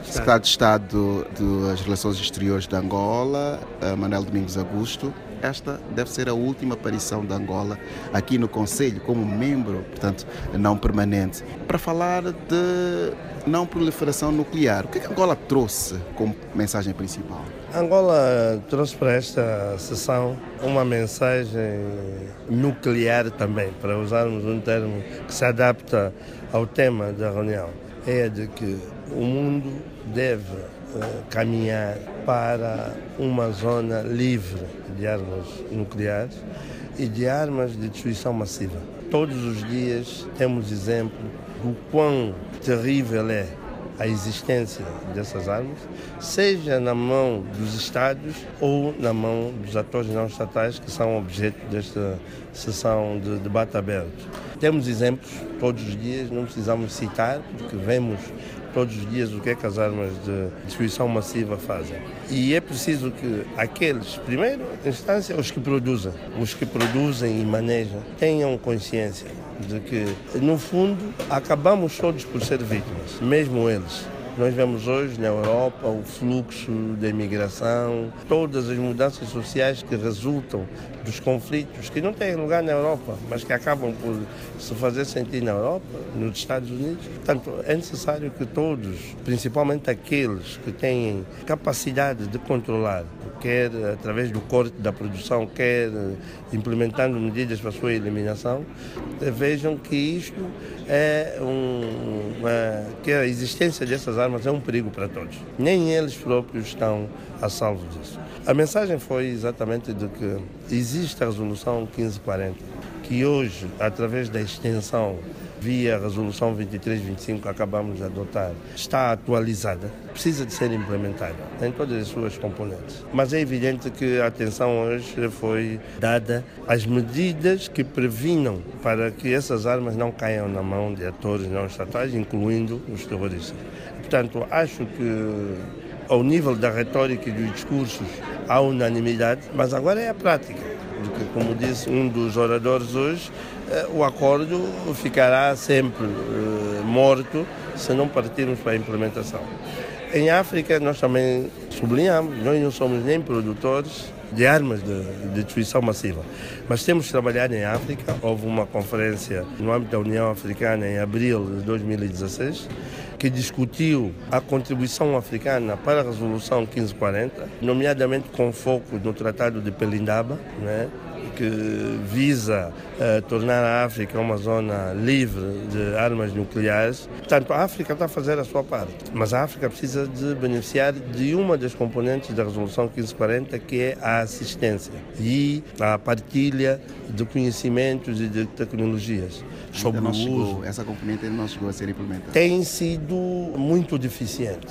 Secretário de Estado das Relações Exteriores de Angola, Manuel Domingos Augusto. Esta deve ser a última aparição de Angola aqui no Conselho, como membro, portanto, não permanente, para falar de não proliferação nuclear. O que é que Angola trouxe como mensagem principal? Angola trouxe para esta sessão uma mensagem nuclear também, para usarmos um termo que se adapta ao tema da reunião. É de que o mundo deve caminhar para uma zona livre de armas nucleares e de armas de destruição massiva. Todos os dias temos exemplo do quão terrível é a existência dessas armas, seja na mão dos Estados ou na mão dos atores não estatais que são objeto desta sessão de debate aberto. Temos exemplos todos os dias, não precisamos citar, porque vemos todos os dias o que é que as armas de destruição massiva fazem. E é preciso que aqueles, primeiro instância, os que produzem e manejam, tenham consciência de que, no fundo, acabamos todos por ser vítimas, mesmo eles. Nós vemos hoje na Europa o fluxo da imigração, todas as mudanças sociais que resultam dos conflitos, que não têm lugar na Europa, mas que acabam por se fazer sentir na Europa, nos Estados Unidos. Portanto, é necessário que todos, principalmente aqueles que têm capacidade de controlar, quer através do corte da produção, quer implementando medidas para a sua eliminação, vejam que isto que a existência dessas armas é um perigo para todos. Nem eles próprios estão a salvo disso. A mensagem foi exatamente de que existe a resolução 1540, que hoje, através da extensão via a resolução 2325 que acabamos de adotar, está atualizada, precisa de ser implementada em todas as suas componentes. Mas é evidente que a atenção hoje foi dada às medidas que previnam para que essas armas não caiam na mão de atores não estatais, incluindo os terroristas. Portanto, acho que ao nível da retórica e dos discursos há unanimidade, mas agora é a prática. Porque, como disse um dos oradores hoje, o acordo ficará sempre morto se não partirmos para a implementação. Em África, nós também sublinhamos, nós não somos nem produtores de armas de destruição massiva, mas temos trabalhado em África. Houve uma conferência no âmbito da União Africana em abril de 2016, que discutiu a contribuição africana para a resolução 1540, nomeadamente com foco no Tratado de Pelindaba, né, que visa tornar a África uma zona livre de armas nucleares. Portanto, a África está a fazer a sua parte, mas a África precisa de beneficiar de uma das componentes da resolução 1540, que é a assistência e a partilha de conhecimentos e de tecnologias. Sobre o uso. Essa componente ainda não chegou a ser implementada. Tem sido muito deficiente,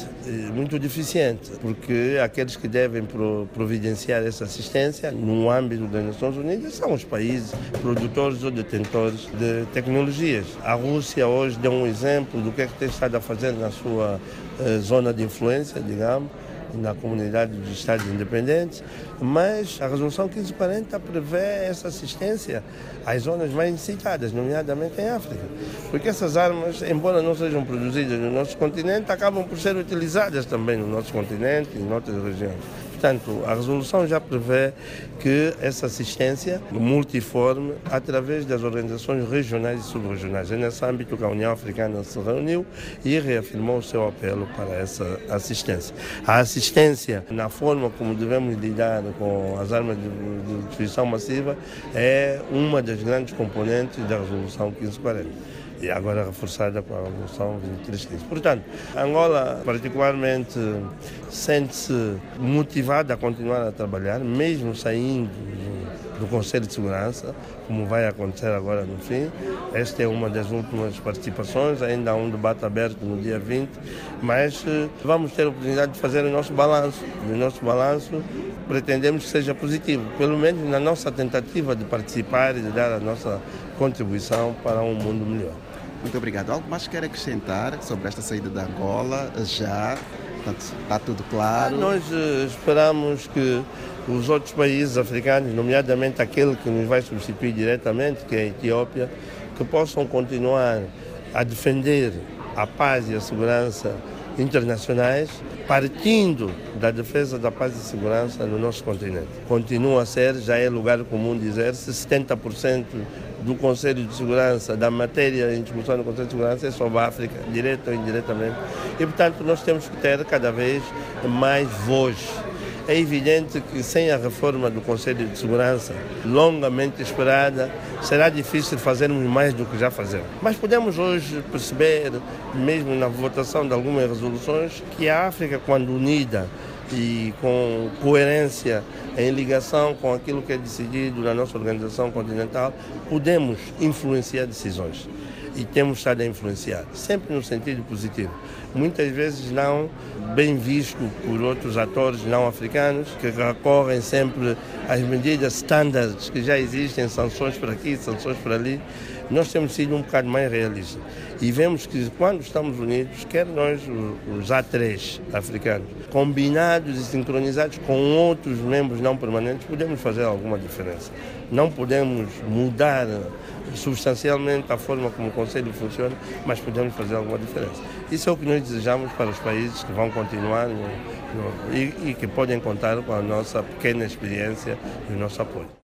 porque aqueles que devem providenciar essa assistência no âmbito das Nações Unidas são os países produtores ou detentores de tecnologias. A Rússia hoje deu um exemplo do que é que tem estado a fazer na sua zona de influência, digamos, na comunidade dos Estados independentes, mas a resolução 1540 prevê essa assistência às zonas mais necessitadas, nomeadamente em África, porque essas armas, embora não sejam produzidas no nosso continente, acabam por ser utilizadas também no nosso continente e em outras regiões. Portanto, a resolução já prevê que essa assistência multiforme, através das organizações regionais e subregionais. É nesse âmbito que a União Africana se reuniu e reafirmou o seu apelo para essa assistência. A assistência, na forma como devemos lidar com as armas de destruição massiva, é uma das grandes componentes da resolução 1540. E agora reforçada com a resolução 2315. Portanto, Angola particularmente sente-se motivada a continuar a trabalhar, mesmo saindo do Conselho de Segurança, como vai acontecer agora no fim. Esta é uma das últimas participações, ainda há um debate aberto no dia 20, mas vamos ter a oportunidade de fazer o nosso balanço. E o nosso balanço pretendemos que seja positivo, pelo menos na nossa tentativa de participar e de dar a nossa contribuição para um mundo melhor. Muito obrigado. Algo mais quer acrescentar sobre esta saída da Angola? Já está tudo claro? Nós esperamos que os outros países africanos, nomeadamente aquele que nos vai substituir diretamente, que é a Etiópia, que possam continuar a defender a paz e a segurança internacionais, partindo da defesa da paz e segurança no nosso continente. Continua a ser, já é lugar comum dizer-se, 70% do Conselho de Segurança, da matéria em discussão do Conselho de Segurança é sobre a África, direto ou indiretamente. E, portanto, nós temos que ter cada vez mais voz. É evidente que sem a reforma do Conselho de Segurança, longamente esperada, será difícil fazermos mais do que já fazemos. Mas podemos hoje perceber, mesmo na votação de algumas resoluções, que a África, quando unida e com coerência em ligação com aquilo que é decidido na nossa organização continental, podemos influenciar decisões. E temos estado a influenciar, sempre no sentido positivo. Muitas vezes não bem visto por outros atores não africanos, que recorrem sempre às medidas standards que já existem, sanções por aqui, sanções por ali. Nós temos sido um bocado mais realistas. E vemos que quando estamos unidos, quer nós, os A3 africanos, combinados e sincronizados com outros membros não permanentes, podemos fazer alguma diferença. Não podemos mudar substancialmente a forma como o Conselho funciona, mas podemos fazer alguma diferença. Isso é o que nós desejamos para os países que vão continuar e que podem contar com a nossa pequena experiência e o nosso apoio.